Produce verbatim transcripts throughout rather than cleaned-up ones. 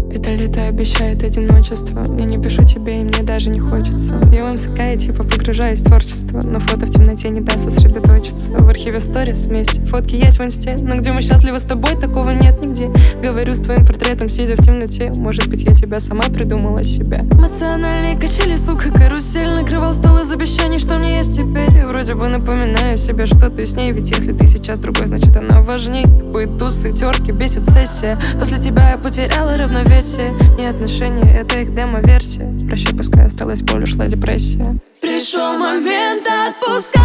Это лето обещает одиночество. Я не пишу тебе, и мне даже не хочется. Я в МСК и типа погружаюсь в творчество, но фото в темноте не даст сосредоточиться. В архиве сторис вместе, фотки есть в инсте, но где мы счастливы с тобой, такого нет нигде. Говорю с твоим портретом, сидя в темноте. Может быть, я тебя сама придумала себя. Эмоциональные качели, сука, карусель. Накрывал стол из обещаний, что мне есть теперь. Вроде бы напоминаю себе, что ты с ней. Ведь если ты сейчас другой, значит она важней. Тупые тусы, терки, бесит сессия. После тебя я потеряла равновесие. Не отношения, это их демо-версия. Прощай, пускай осталась боль, ушла депрессия. Пришел момент отпускать,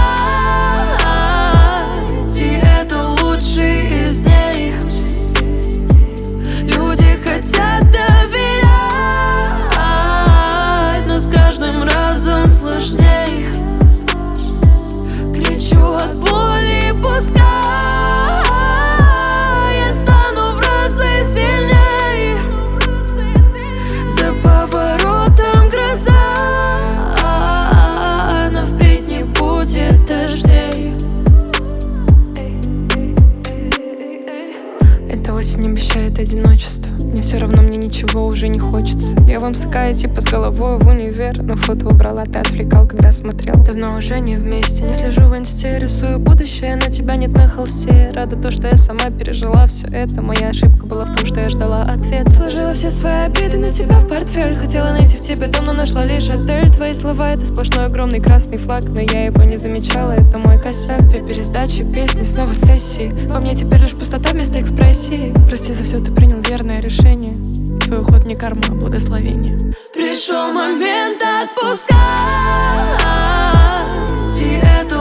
и это лучший из дней. Люди хотят доверять, но с каждым разом сложней. Кричу от боли, пускай я стану в разы сильней. За поворотом гроза, но впредь не будет дождей. Эта осень обещает одиночество. Мне все равно, мне ничего уже не хочется. Я в МСК и типа с головой в универ, но фото убрала, ты отвлекал, когда смотрел. Давно уже не вместе, не слежу в инсте. Рисую будущее, но тебя нет на холсте. Рада то, что я сама пережила все это. Моя ошибка была в том, что я ждала ответ. Сложила все свои обиды на тебя в портфель. Хотела найти в тебе дом, но нашла лишь отель. Твои слова — это сплошной огромный красный флаг, но я его не замечала, это мой косяк. Две пересдачи, песни, снова сессии. Во мне теперь лишь пустота вместо экспрессии. Прости за все, ты принял верное решение. Твой уход не карма, а благословение. Пришел момент отпускать, и это